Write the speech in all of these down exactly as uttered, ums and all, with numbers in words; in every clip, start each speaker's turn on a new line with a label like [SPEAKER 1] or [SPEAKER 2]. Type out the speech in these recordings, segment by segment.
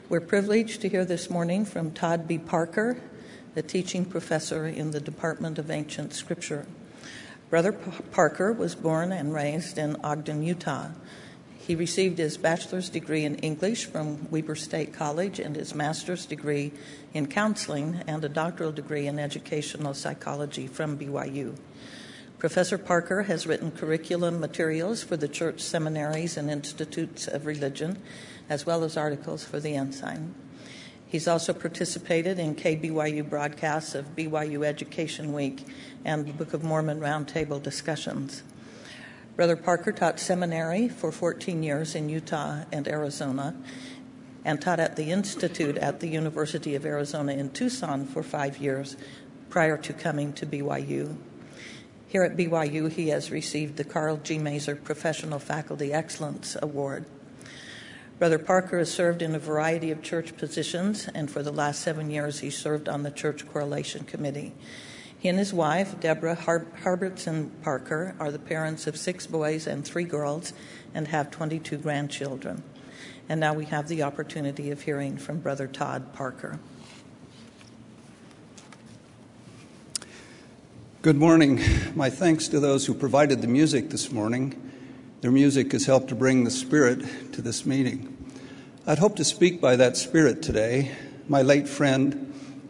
[SPEAKER 1] We're privileged to hear this morning from Todd B. Parker, a teaching professor in the Department of Ancient Scripture. Brother P- Parker was born and raised in Ogden, Utah. He received his bachelor's degree in English from Weber State College and his master's degree in counseling and a doctoral degree in educational psychology from B Y U. Professor Parker has written curriculum materials for the church seminaries and institutes of religion, as well as articles for the Ensign. He's also participated in K B Y U broadcasts of B Y U Education Week and the Book of Mormon Roundtable discussions. Brother Parker taught seminary for fourteen years in Utah and Arizona, and taught at the Institute at the University of Arizona in Tucson for five years prior to coming to B Y U. Here at B Y U, he has received the Carl G. Mazer Professional Faculty Excellence Award. Brother Parker has served in a variety of church positions, and for the last seven years he served on the Church Correlation Committee. He and his wife, Deborah Har- Harbertson Parker, are the parents of six boys and three girls and have twenty-two grandchildren. And now we have the opportunity of hearing from Brother Todd Parker.
[SPEAKER 2] Good morning. My thanks to those who provided the music this morning. Their music has helped to bring the Spirit to this meeting. I'd hope to speak by that Spirit today. My late friend,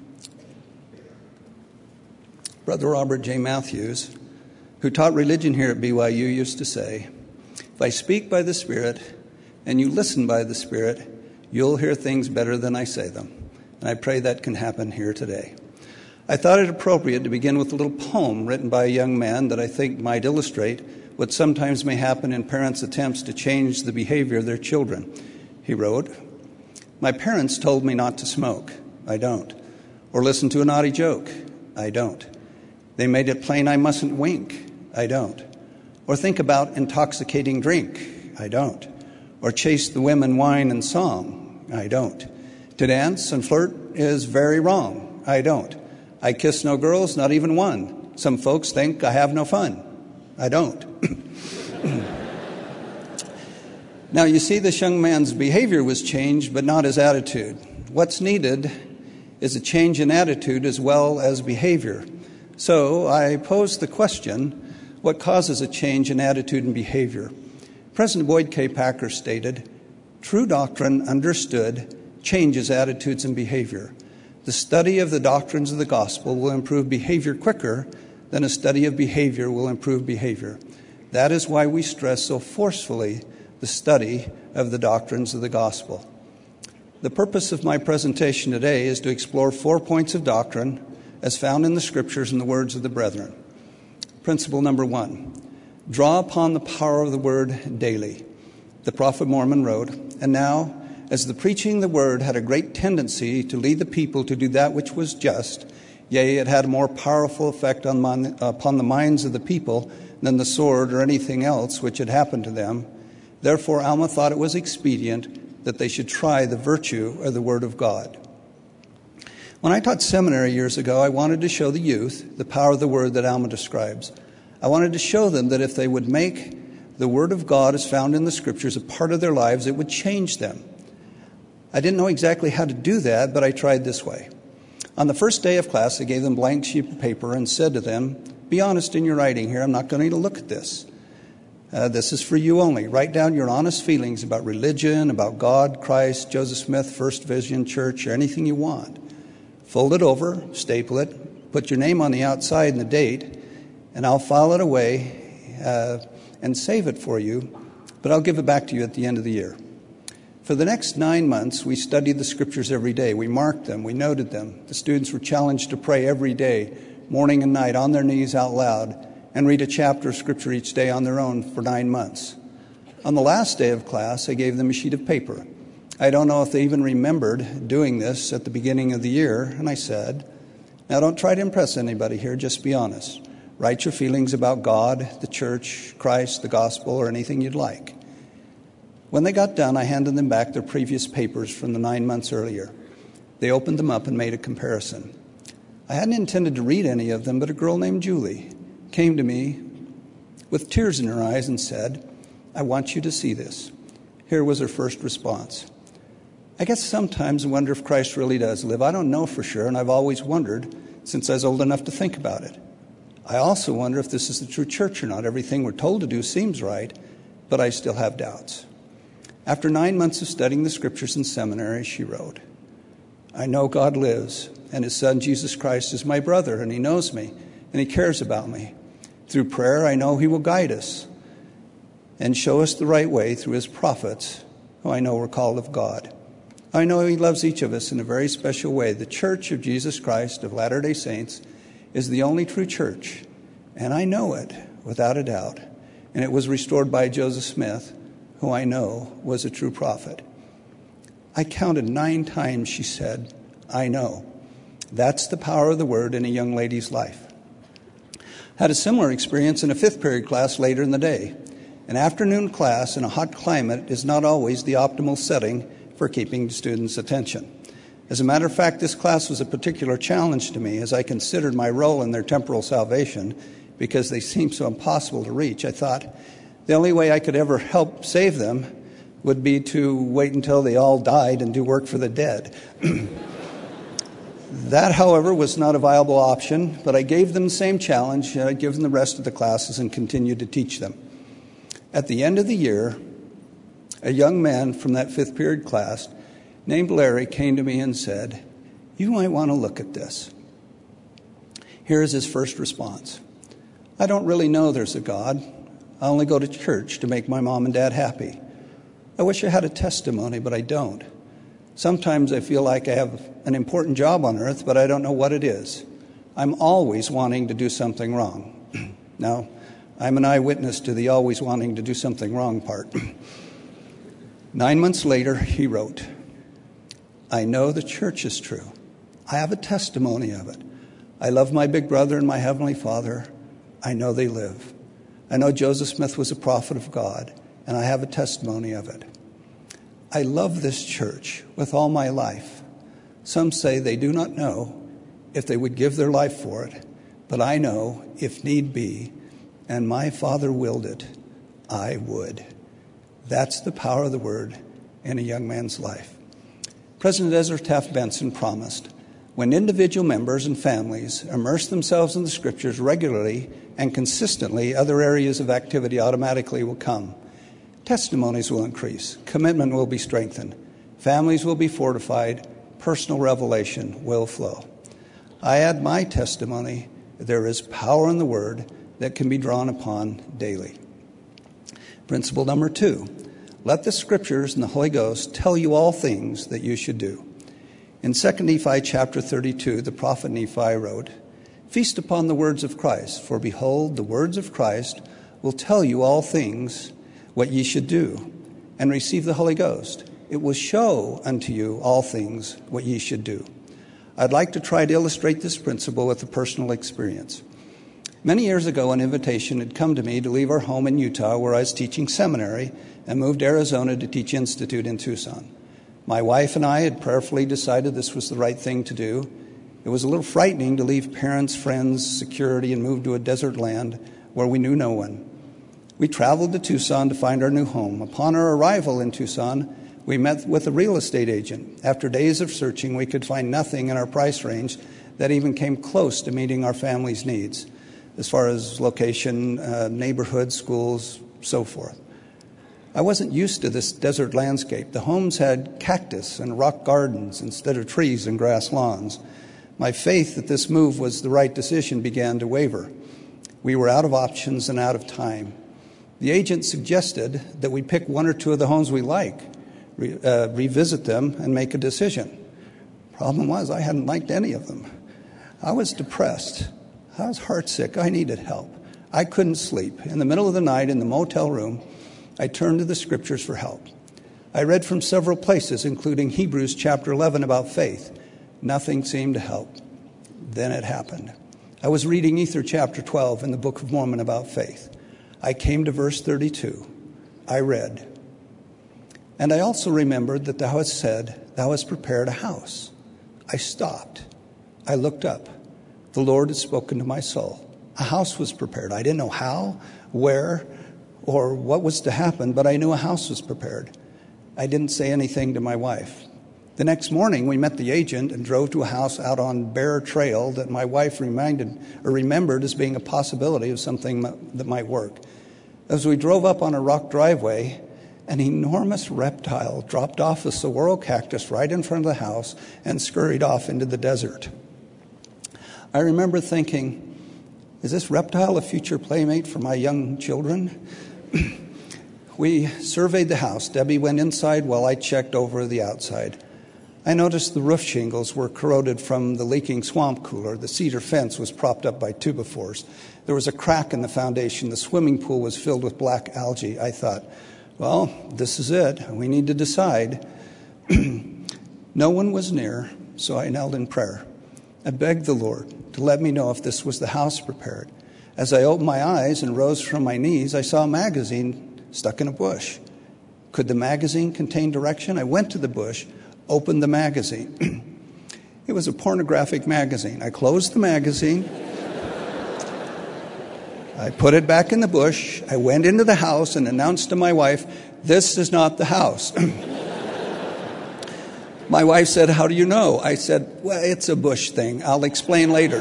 [SPEAKER 2] Brother Robert J. Matthews, who taught religion here at B Y U, used to say, if I speak by the Spirit and you listen by the Spirit, you'll hear things better than I say them. And I pray that can happen here today. I thought it appropriate to begin with a little poem written by a young man that I think might illustrate what sometimes may happen in parents' attempts to change the behavior of their children. He wrote, my parents told me not to smoke. I don't. Or listen to a naughty joke. I don't. They made it plain I mustn't wink. I don't. Or think about intoxicating drink. I don't. Or chase the women, wine, and song. I don't. To dance and flirt is very wrong. I don't. I kiss no girls, not even one. Some folks think I have no fun. I don't. Now, you see, this young man's behavior was changed, but not his attitude. What's needed is a change in attitude as well as behavior. So I posed the question, what causes a change in attitude and behavior? President Boyd K. Packer stated, true doctrine understood changes attitudes and behavior. The study of the doctrines of the gospel will improve behavior quicker than a study of behavior will improve behavior. That is why we stress so forcefully the study of the doctrines of the gospel. The purpose of my presentation today is to explore four points of doctrine as found in the Scriptures and the words of the brethren. Principle number one, draw upon the power of the word daily. The prophet Mormon wrote, and now, as the preaching of the word had a great tendency to lead the people to do that which was just, yea, it had a more powerful effect on mon- upon the minds of the people than the sword or anything else which had happened to them. Therefore, Alma thought it was expedient that they should try the virtue of the Word of God. When I taught seminary years ago, I wanted to show the youth the power of the Word that Alma describes. I wanted to show them that if they would make the Word of God as found in the Scriptures a part of their lives, it would change them. I didn't know exactly how to do that, but I tried this way. On the first day of class, I gave them a blank sheet of paper and said to them, be honest in your writing here. I'm not going to look at this. Uh, this is for you only. Write down your honest feelings about religion, about God, Christ, Joseph Smith, First Vision Church, or anything you want. Fold it over, staple it, put your name on the outside and the date, and I'll file it away uh, and save it for you, but I'll give it back to you at the end of the year. For the next nine months, we studied the Scriptures every day. We marked them. We noted them. The students were challenged to pray every day, morning and night, on their knees out loud, and read a chapter of Scripture each day on their own for nine months. On the last day of class, I gave them a sheet of paper. I don't know if they even remembered doing this at the beginning of the year, and I said, now don't try to impress anybody here, just be honest. Write your feelings about God, the church, Christ, the gospel, or anything you'd like. When they got done, I handed them back their previous papers from the nine months earlier. They opened them up and made a comparison. I hadn't intended to read any of them, but a girl named Julie came to me with tears in her eyes and said, I want you to see this. Here was her first response. I guess sometimes I wonder if Christ really does live. I don't know for sure, and I've always wondered since I was old enough to think about it. I also wonder if this is the true church or not. Everything we're told to do seems right, but I still have doubts. After nine months of studying the scriptures in seminary, she wrote, I know God lives, and his son Jesus Christ is my brother, and he knows me, and he cares about me. Through prayer, I know he will guide us and show us the right way through his prophets, who I know were called of God. I know he loves each of us in a very special way. The Church of Jesus Christ of Latter-day Saints is the only true church, and I know it without a doubt. And it was restored by Joseph Smith, who I know was a true prophet. I counted nine times she said, I know. That's the power of the word in a young lady's life. Had a similar experience in a fifth period class later in the day. An afternoon class in a hot climate is not always the optimal setting for keeping students' attention. As a matter of fact, this class was a particular challenge to me as I considered my role in their temporal salvation because they seemed so impossible to reach. I thought the only way I could ever help save them would be to wait until they all died and do work for the dead. That, however, was not a viable option, but I gave them the same challenge, and I'd given the rest of the classes and continued to teach them. At the end of the year, a young man from that fifth period class named Larry came to me and said, you might want to look at this. Here is his first response. I don't really know there's a God. I only go to church to make my mom and dad happy. I wish I had a testimony, but I don't. Sometimes I feel like I have an important job on earth, but I don't know what it is. I'm always wanting to do something wrong. Now, I'm an eyewitness to the always wanting to do something wrong part. Nine months later, he wrote, I know the church is true. I have a testimony of it. I love my big brother and my heavenly Father. I know they live. I know Joseph Smith was a prophet of God, and I have a testimony of it. I love this church with all my life. Some say they do not know if they would give their life for it, but I know, if need be, and my Father willed it, I would. That's the power of the word in a young man's life. President Ezra Taft Benson promised, when individual members and families immerse themselves in the scriptures regularly and consistently, other areas of activity automatically will come. Testimonies will increase. Commitment will be strengthened. Families will be fortified. Personal revelation will flow. I add my testimony. There is power in the word that can be drawn upon daily. Principle number two, let the scriptures and the Holy Ghost tell you all things that you should do. In Second Nephi chapter thirty-two, the prophet Nephi wrote, Feast upon the words of Christ, for behold, the words of Christ will tell you all things what ye should do, and receive the Holy Ghost. It will show unto you all things what ye should do. I'd like to try to illustrate this principle with a personal experience. Many years ago, an invitation had come to me to leave our home in Utah, where I was teaching seminary, and move to Arizona to teach Institute in Tucson. My wife and I had prayerfully decided this was the right thing to do. It was a little frightening to leave parents, friends, security, and move to a desert land where we knew no one. We traveled to Tucson to find our new home. Upon our arrival in Tucson, we met with a real estate agent. After days of searching, we could find nothing in our price range that even came close to meeting our family's needs, as far as location, uh, neighborhood, schools, so forth. I wasn't used to this desert landscape. The homes had cactus and rock gardens instead of trees and grass lawns. My faith that this move was the right decision began to waver. We were out of options and out of time. The agent suggested that we pick one or two of the homes we like, re, uh, revisit them, and make a decision. Problem was, I hadn't liked any of them. I was depressed. I was heartsick. I needed help. I couldn't sleep. In the middle of the night in the motel room, I turned to the scriptures for help. I read from several places, including Hebrews chapter eleven about faith. Nothing seemed to help. Then it happened. I was reading Ether chapter twelve in the Book of Mormon about faith. I came to verse thirty-two. I read, and I also remembered that thou hast said, thou hast prepared a house. I stopped. I looked up. The Lord had spoken to my soul. A house was prepared. I didn't know how, where, or what was to happen, but I knew a house was prepared. I didn't say anything to my wife. The next morning, we met the agent and drove to a house out on Bear Trail that my wife reminded or remembered as being a possibility of something that might work. As we drove up on a rock driveway, an enormous reptile dropped off a saguaro cactus right in front of the house and scurried off into the desert. I remember thinking, is this reptile a future playmate for my young children? We surveyed the house. Debbie went inside while I checked over the outside. I noticed the roof shingles were corroded from the leaking swamp cooler. The cedar fence was propped up by two-by-fours. There was a crack in the foundation. The swimming pool was filled with black algae. I thought, well, this is it. We need to decide. No one was near, so I knelt in prayer. I begged the Lord to let me know if this was the house prepared. As I opened my eyes and rose from my knees, I saw a magazine stuck in a bush. Could the magazine contain direction? I went to the bush, opened the magazine. It was a pornographic magazine. I closed the magazine. I put it back in the bush. I went into the house and announced to my wife, this is not the house. My wife said, how do you know? I said, well, it's a bush thing. I'll explain later.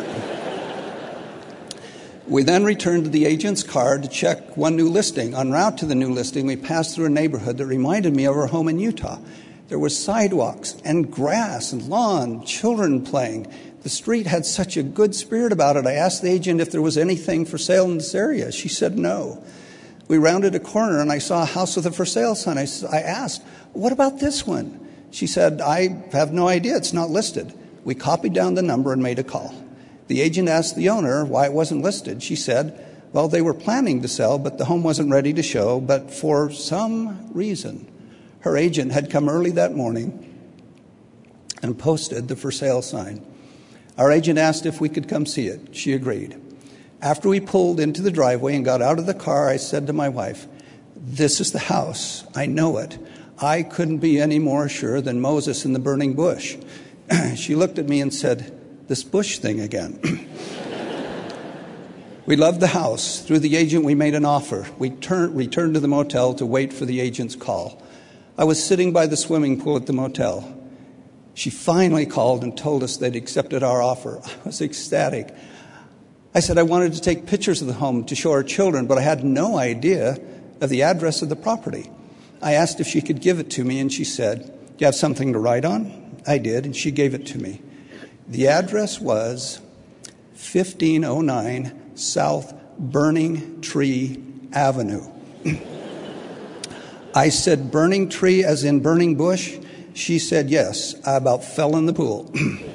[SPEAKER 2] We then returned to the agent's car to check one new listing. En route to the new listing, we passed through a neighborhood that reminded me of our home in Utah. There were sidewalks and grass and lawn, children playing. The street had such a good spirit about it. I asked the agent if there was anything for sale in this area. She said no. We rounded a corner and I saw a house with a for sale sign. I, I asked, what about this one? She said, I have no idea. It's not listed. We copied down the number and made a call. The agent asked the owner why it wasn't listed. She said, well, they were planning to sell, but the home wasn't ready to show. But for some reason, her agent had come early that morning and posted the for sale sign. Our agent asked if we could come see it. She agreed. After we pulled into the driveway and got out of the car, I said to my wife, this is the house. I know it. I couldn't be any more sure than Moses in the burning bush. She looked at me and said, this bush thing again. We loved the house. Through the agent, we made an offer. We turned, returned to the motel to wait for the agent's call. I was sitting by the swimming pool at the motel. She finally called and told us they'd accepted our offer. I was ecstatic. I said I wanted to take pictures of the home to show our children, but I had no idea of the address of the property. I asked if she could give it to me, and she said, do you have something to write on? I did, and she gave it to me. The address was fifteen oh nine South Burning Tree Avenue. I said, burning tree as in burning bush? She said, yes. I about fell in the pool.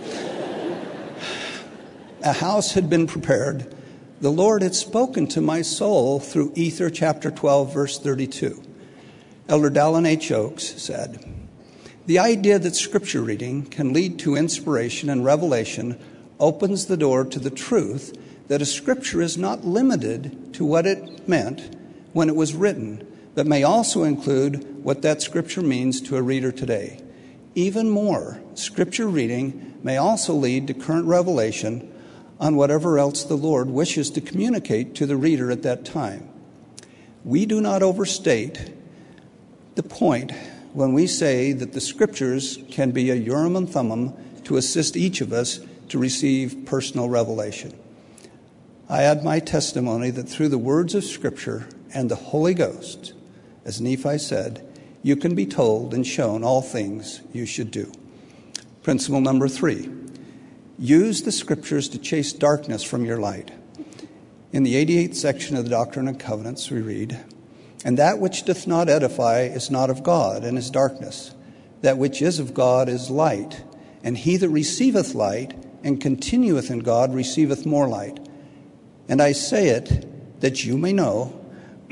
[SPEAKER 2] A house had been prepared. The Lord had spoken to my soul through Ether chapter twelve, verse thirty-two. Elder Dallin H. Oaks said, the idea that scripture reading can lead to inspiration and revelation opens the door to the truth that a scripture is not limited to what it meant when it was written, but may also include what that scripture means to a reader today. Even more, scripture reading may also lead to current revelation on whatever else the Lord wishes to communicate to the reader at that time. We do not overstate the point when we say that the scriptures can be a Urim and Thummim to assist each of us to receive personal revelation. I add my testimony that through the words of scripture and the Holy Ghost, as Nephi said, you can be told and shown all things you should do. Principle number three, use the scriptures to chase darkness from your light. In the eighty-eighth section of the Doctrine and Covenants, we read, and that which doth not edify is not of God, and is darkness. That which is of God is light, and he that receiveth light and continueth in God receiveth more light. And I say it that you may know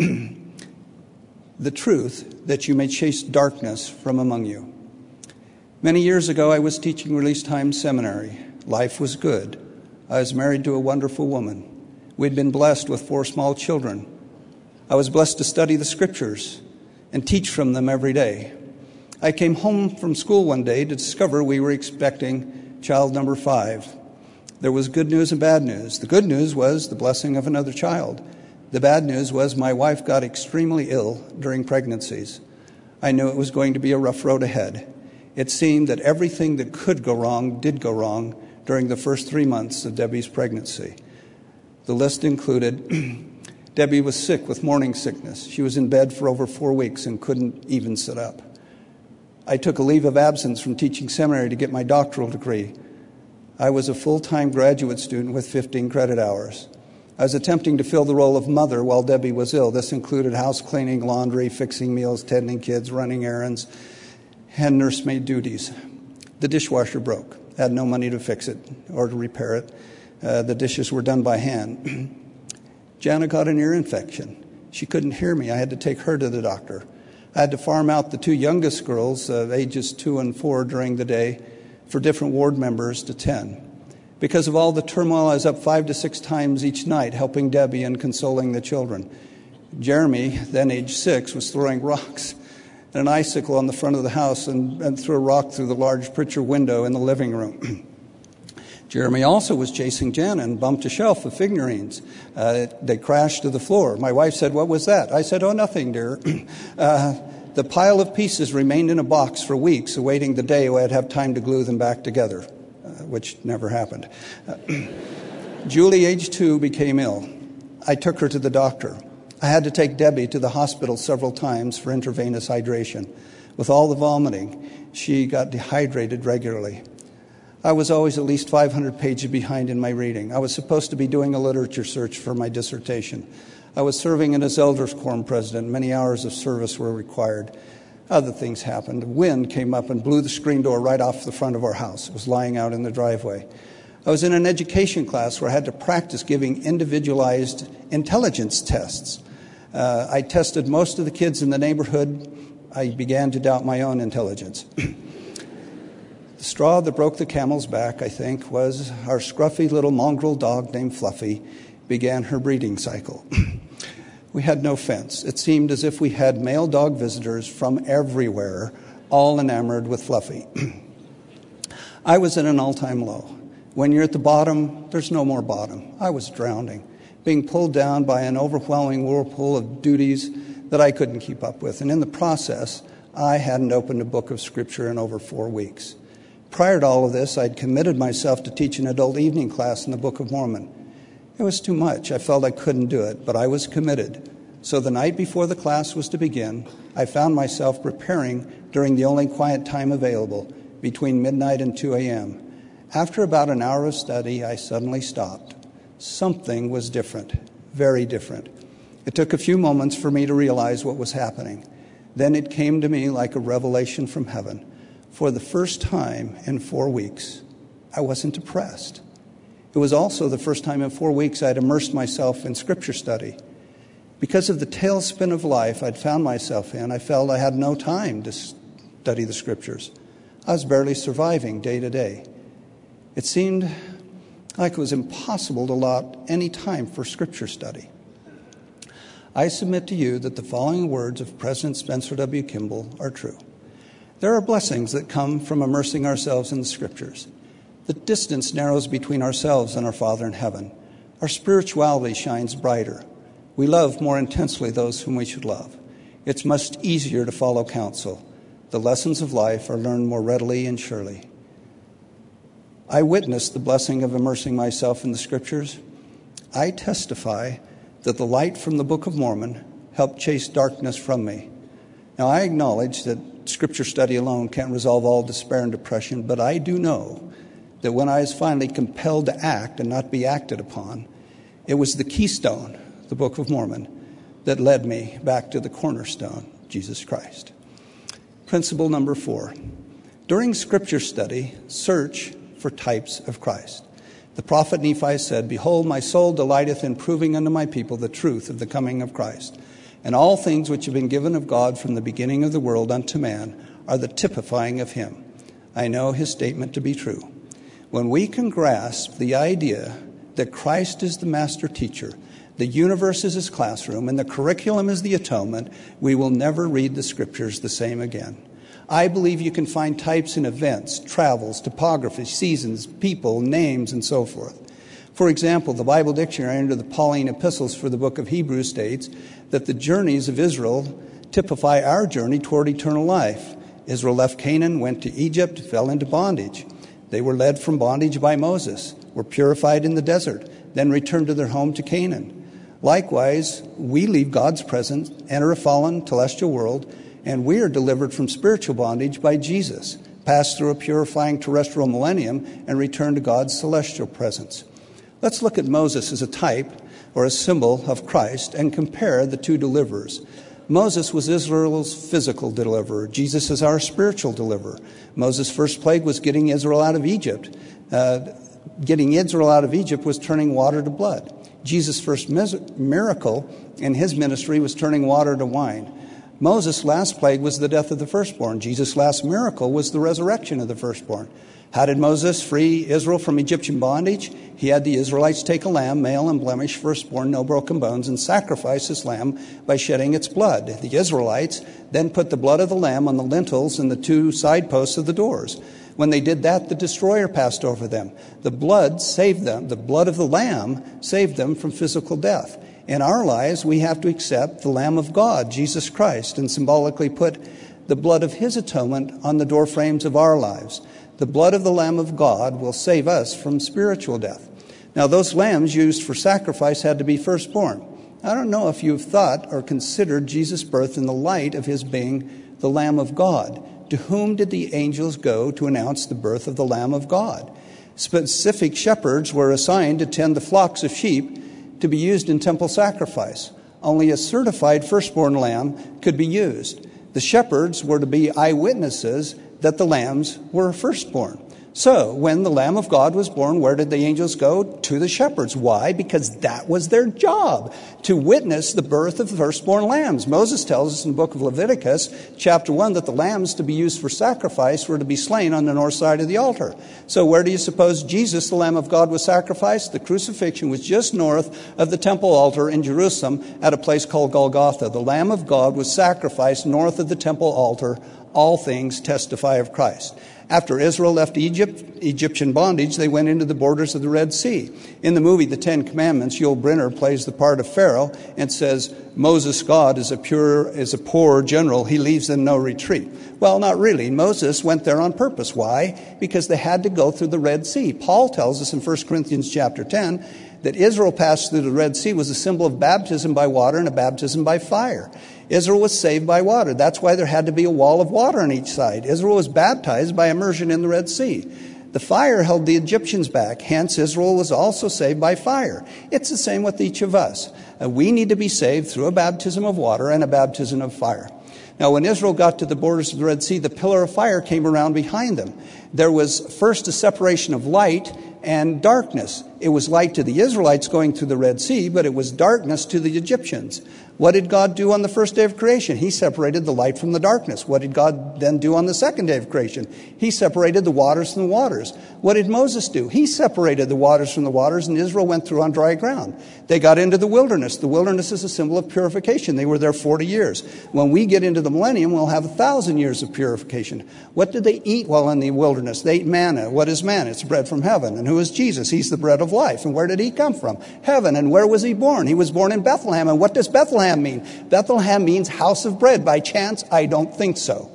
[SPEAKER 2] the truth, that you may chase darkness from among you. Many years ago, I was teaching Release Time Seminary. Life was good. I was married to a wonderful woman. We'd been blessed with four small children. I was blessed to study the scriptures and teach from them every day. I came home from school one day to discover we were expecting child number five. There was good news and bad news. The good news was the blessing of another child. The bad news was my wife got extremely ill during pregnancies. I knew it was going to be a rough road ahead. It seemed that everything that could go wrong did go wrong during the first three months of Debbie's pregnancy. The list included Debbie was sick with morning sickness. She was in bed for over four weeks and couldn't even sit up. I took a leave of absence from teaching seminary to get my doctoral degree. I was a full-time graduate student with fifteen credit hours. I was attempting to fill the role of mother while Debbie was ill. This included house cleaning, laundry, fixing meals, tending kids, running errands, and nursemaid duties. The dishwasher broke. I had no money to fix it or to repair it. Uh, the dishes were done by hand. Jana got an ear infection. She couldn't hear me. I had to take her to the doctor. I had to farm out the two youngest girls, uh, ages two and four, during the day for different ward members to tend. Because of all the turmoil, I was up five to six times each night helping Debbie and consoling the children. Jeremy, then age six, was throwing rocks and an icicle on the front of the house and, and threw a rock through the large picture window in the living room. Jeremy also was chasing Jana and bumped a shelf of figurines. Uh, they crashed to the floor. My wife said, "What was that?" I said, "Oh, nothing, dear." uh, the pile of pieces remained in a box for weeks, awaiting the day when I'd have time to glue them back together, uh, which never happened. Uh, Julie, age two, became ill. I took her to the doctor. I had to take Debbie to the hospital several times for intravenous hydration. With all the vomiting, she got dehydrated regularly. I was always at least five hundred pages behind in my reading. I was supposed to be doing a literature search for my dissertation. I was serving as Elders Quorum president. Many hours of service were required. Other things happened. The wind came up and blew the screen door right off the front of our house. It was lying out in the driveway. I was in an education class where I had to practice giving individualized intelligence tests. Uh, I tested most of the kids in the neighborhood. I began to doubt my own intelligence. The straw that broke the camel's back, I think, was our scruffy little mongrel dog named Fluffy began her breeding cycle. We had no fence. It seemed as if we had male dog visitors from everywhere, all enamored with Fluffy. I was at an all-time low. When you're at the bottom, there's no more bottom. I was drowning, being pulled down by an overwhelming whirlpool of duties that I couldn't keep up with. And in the process, I hadn't opened a book of Scripture in over four weeks. Prior to all of this, I'd committed myself to teach an adult evening class in the Book of Mormon. It was too much. I felt I couldn't do it, but I was committed. So the night before the class was to begin, I found myself preparing during the only quiet time available, between midnight and two a.m. After about an hour of study, I suddenly stopped. Something was different, very different. It took a few moments for me to realize what was happening. Then it came to me like a revelation from heaven. For the first time in four weeks, I wasn't depressed. It was also the first time in four weeks I'd immersed myself in Scripture study. Because of the tailspin of life I'd found myself in, I felt I had no time to study the Scriptures. I was barely surviving day to day. It seemed like it was impossible to allot any time for Scripture study. I submit to you that the following words of President Spencer W. Kimball are true. There are blessings that come from immersing ourselves in the Scriptures. The distance narrows between ourselves and our Father in heaven. Our spirituality shines brighter. We love more intensely those whom we should love. It's much easier to follow counsel. The lessons of life are learned more readily and surely. I witnessed the blessing of immersing myself in the Scriptures. I testify that the light from the Book of Mormon helped chase darkness from me. Now, I acknowledge that Scripture study alone can't resolve all despair and depression, but I do know that when I was finally compelled to act and not be acted upon, it was the keystone, the Book of Mormon, that led me back to the cornerstone, Jesus Christ. Principle number four. During Scripture study, search for types of Christ. The prophet Nephi said, "Behold, my soul delighteth in proving unto my people the truth of the coming of Christ. And all things which have been given of God from the beginning of the world unto man are the typifying of him." I know his statement to be true. When we can grasp the idea that Christ is the master teacher, the universe is his classroom, and the curriculum is the atonement, we will never read the Scriptures the same again. I believe you can find types in events, travels, topography, seasons, people, names, and so forth. For example, the Bible Dictionary under the Pauline epistles for the book of Hebrews states that the journeys of Israel typify our journey toward eternal life. Israel left Canaan, went to Egypt, fell into bondage. They were led from bondage by Moses, were purified in the desert, then returned to their home to Canaan. Likewise, we leave God's presence, enter a fallen celestial world, and we are delivered from spiritual bondage by Jesus, pass through a purifying terrestrial millennium, and return to God's celestial presence. Let's look at Moses as a type or a symbol of Christ and compare the two deliverers. Moses was Israel's physical deliverer. Jesus is our spiritual deliverer. Moses' first plague was getting Israel out of Egypt. Uh, getting Israel out of Egypt was turning water to blood. Jesus' first miracle in his ministry was turning water to wine. Moses' last plague was the death of the firstborn. Jesus' last miracle was the resurrection of the firstborn. How did Moses free Israel from Egyptian bondage? He had the Israelites take a lamb, male and blemished, firstborn, no broken bones, and sacrifice this lamb by shedding its blood. The Israelites then put the blood of the lamb on the lintels and the two side posts of the doors. When they did that, the destroyer passed over them. The blood saved them. The blood of the lamb saved them from physical death. In our lives, we have to accept the Lamb of God, Jesus Christ, and symbolically put the blood of his atonement on the doorframes of our lives. The blood of the Lamb of God will save us from spiritual death. Now, those lambs used for sacrifice had to be firstborn. I don't know if you've thought or considered Jesus' birth in the light of his being the Lamb of God. To whom did the angels go to announce the birth of the Lamb of God? Specific shepherds were assigned to tend the flocks of sheep to be used in temple sacrifice. Only a certified firstborn lamb could be used. The shepherds were to be eyewitnesses that the lambs were firstborn. So, when the Lamb of God was born, where did the angels go? To the shepherds. Why? Because that was their job, to witness the birth of the firstborn lambs. Moses tells us in the book of Leviticus, chapter one, that the lambs to be used for sacrifice were to be slain on the north side of the altar. So where do you suppose Jesus, the Lamb of God, was sacrificed? The crucifixion was just north of the temple altar in Jerusalem at a place called Golgotha. The Lamb of God was sacrificed north of the temple altar. All things testify of Christ. After Israel left Egypt, Egyptian bondage, they went into the borders of the Red Sea. In the movie The Ten Commandments, Yul Brynner plays the part of Pharaoh and says, Moses' God is a pure, is a poor general. He leaves them no retreat. Well, not really. Moses went there on purpose. Why? Because they had to go through the Red Sea. Paul tells us in First Corinthians chapter ten that Israel passed through the Red Sea was a symbol of baptism by water and a baptism by fire. Israel was saved by water. That's why there had to be a wall of water on each side. Israel was baptized by immersion in the Red Sea. The fire held the Egyptians back. Hence, Israel was also saved by fire. It's the same with each of us. Uh, we need to be saved through a baptism of water and a baptism of fire. Now, when Israel got to the borders of the Red Sea, the pillar of fire came around behind them. There was first a separation of light and darkness. It was light to the Israelites going through the Red Sea, but it was darkness to the Egyptians. What did God do on the first day of creation? He separated the light from the darkness. What did God then do on the second day of creation? He separated the waters from the waters. What did Moses do? He separated the waters from the waters, and Israel went through on dry ground. They got into the wilderness. The wilderness is a symbol of purification. They were there forty years. When we get into the millennium, we'll have a thousand years of purification. What did they eat while in the wilderness? They ate manna. What is manna? It's bread from heaven. And who is Jesus? He's the bread of life. And where did he come from? Heaven. And where was he born? He was born in Bethlehem. And what does Bethlehem mean? Bethlehem means house of bread. By chance? I don't think so.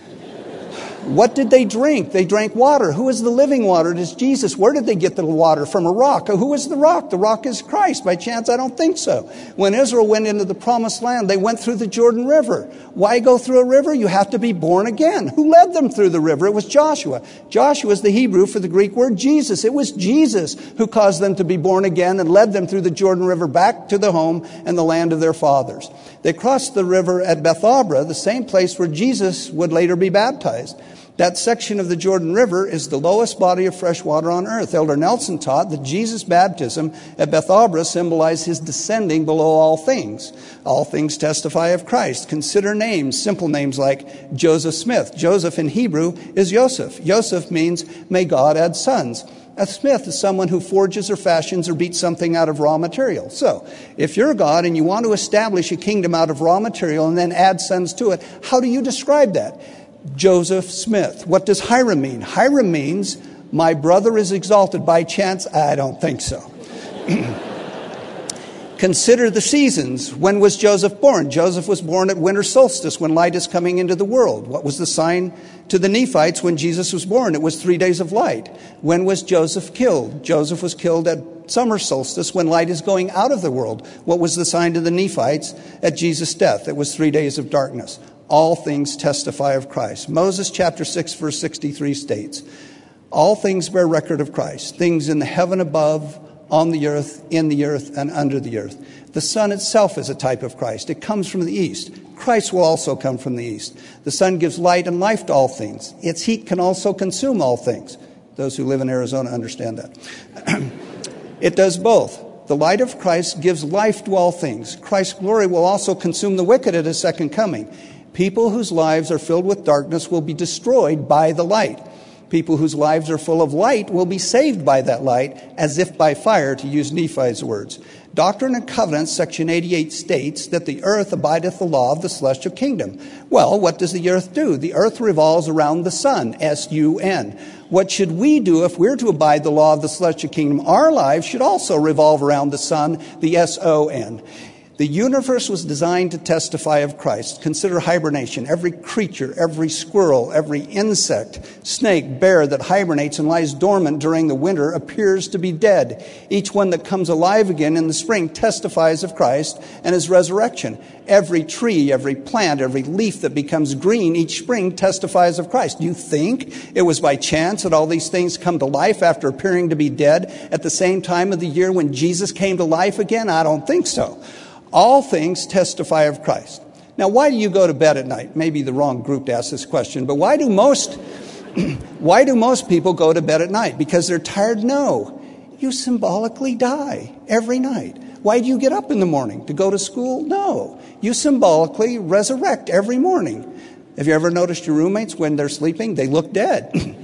[SPEAKER 2] What did they drink? They drank water. Who is the living water? It is Jesus. Where did they get the water? From a rock. Who is the rock? The rock is Christ. By chance? I don't think so. When Israel went into the promised land, they went through the Jordan River. Why go through a river? You have to be born again. Who led them through the river? It was Joshua. Joshua is the Hebrew for the Greek word Jesus. It was Jesus who caused them to be born again and led them through the Jordan River back to the home and the land of their fathers. They crossed the river at Bethabara, the same place where Jesus would later be baptized. That section of the Jordan River is the lowest body of fresh water on earth. Elder Nelson taught that Jesus' baptism at Bethabara symbolized his descending below all things. All things testify of Christ. Consider names, simple names like Joseph Smith. Joseph in Hebrew is Yosef. Yosef means, may God add sons. A smith is someone who forges or fashions or beats something out of raw material. So, if you're God and you want to establish a kingdom out of raw material and then add sons to it, how do you describe that? Joseph Smith. What does Hiram mean? Hiram means, my brother is exalted. By chance? I don't think so. Consider the seasons. When was Joseph born? Joseph was born at winter solstice when light is coming into the world. What was the sign to the Nephites when Jesus was born? It was three days of light. When was Joseph killed? Joseph was killed at summer solstice when light is going out of the world. What was the sign to the Nephites at Jesus' death? It was three days of darkness. All things testify of Christ. Moses chapter six verse sixty-three states, all things bear record of Christ, things in the heaven above, on the earth, in the earth, and under the earth. The sun itself is a type of Christ. It comes from the east. Christ will also come from the east. The sun gives light and life to all things. Its heat can also consume all things. Those who live in Arizona understand that. It does both. The light of Christ gives life to all things. Christ's glory will also consume the wicked at his second coming. People whose lives are filled with darkness will be destroyed by the light. People whose lives are full of light will be saved by that light, as if by fire, to use Nephi's words. Doctrine and Covenants, section eighty-eight, states that the earth abideth the law of the celestial kingdom. Well, what does the earth do? The earth revolves around the sun, S U N. What should we do if we're to abide the law of the celestial kingdom? Our lives should also revolve around the sun, the S O N. The universe was designed to testify of Christ. Consider hibernation. Every creature, every squirrel, every insect, snake, bear that hibernates and lies dormant during the winter appears to be dead. Each one that comes alive again in the spring testifies of Christ and his resurrection. Every tree, every plant, every leaf that becomes green each spring testifies of Christ. Do you think it was by chance that all these things come to life after appearing to be dead at the same time of the year when Jesus came to life again? I don't think so. All things testify of Christ. Now, why do you go to bed at night? Maybe the wrong group to ask this question, but why do most why do most people go to bed at night? Because they're tired? No. You symbolically die every night. Why do you get up in the morning? To go to school? No. You symbolically resurrect every morning. Have you ever noticed your roommates when they're sleeping? They look dead.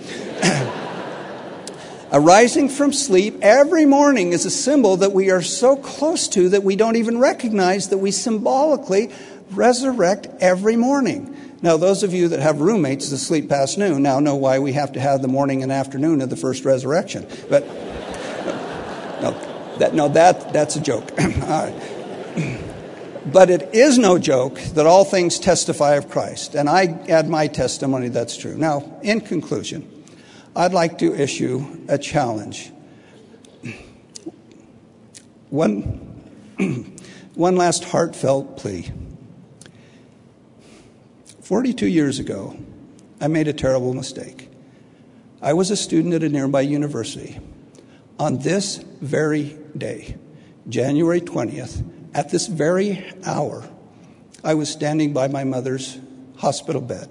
[SPEAKER 2] Arising from sleep every morning is a symbol that we are so close to that we don't even recognize that we symbolically resurrect every morning. Now, those of you that have roommates that sleep past noon now know why we have to have the morning and afternoon of the first resurrection. But no, that, no, that that's a joke. All right. But it is no joke that all things testify of Christ, and I add my testimony that's true. Now, in conclusion, I'd like to issue a challenge. One, one last heartfelt plea. forty-two years ago, I made a terrible mistake. I was a student at a nearby university. On this very day, January twentieth, at this very hour, I was standing by my mother's hospital bed.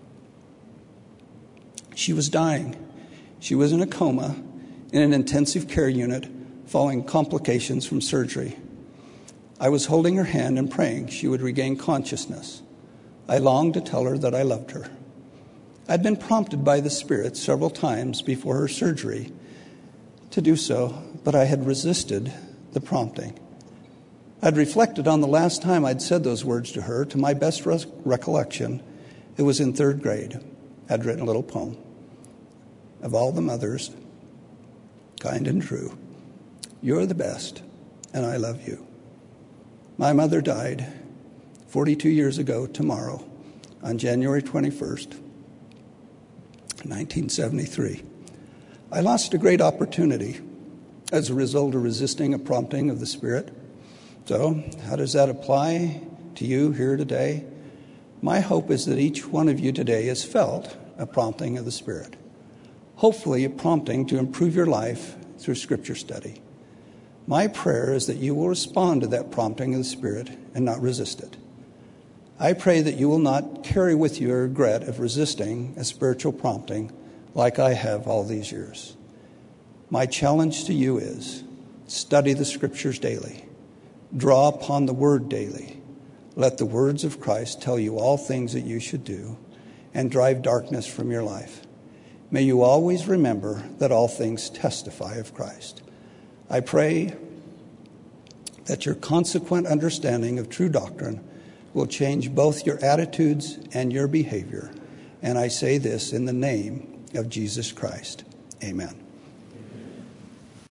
[SPEAKER 2] She was dying. She was in a coma in an intensive care unit following complications from surgery. I was holding her hand and praying she would regain consciousness. I longed to tell her that I loved her. I'd been prompted by the Spirit several times before her surgery to do so, but I had resisted the prompting. I'd reflected on the last time I'd said those words to her. To my best res- recollection, it was in third grade. I'd written a little poem. Of all the mothers, kind and true, you're the best, and I love you. My mother died forty-two years ago tomorrow, on January twenty-first, nineteen seventy-three. I lost a great opportunity as a result of resisting a prompting of the Spirit. So, how does that apply to you here today? My hope is that each one of you today has felt a prompting of the Spirit. Hopefully a prompting to improve your life through Scripture study. My prayer is that you will respond to that prompting of the Spirit and not resist it. I pray that you will not carry with you a regret of resisting a spiritual prompting like I have all these years. My challenge to you is study the Scriptures daily. Draw upon the Word daily. Let the words of Christ tell you all things that you should do and drive darkness from your life. May you always remember that all things testify of Christ. I pray that your consequent understanding of true doctrine will change both your attitudes and your behavior. And I say this in the name of Jesus Christ. Amen.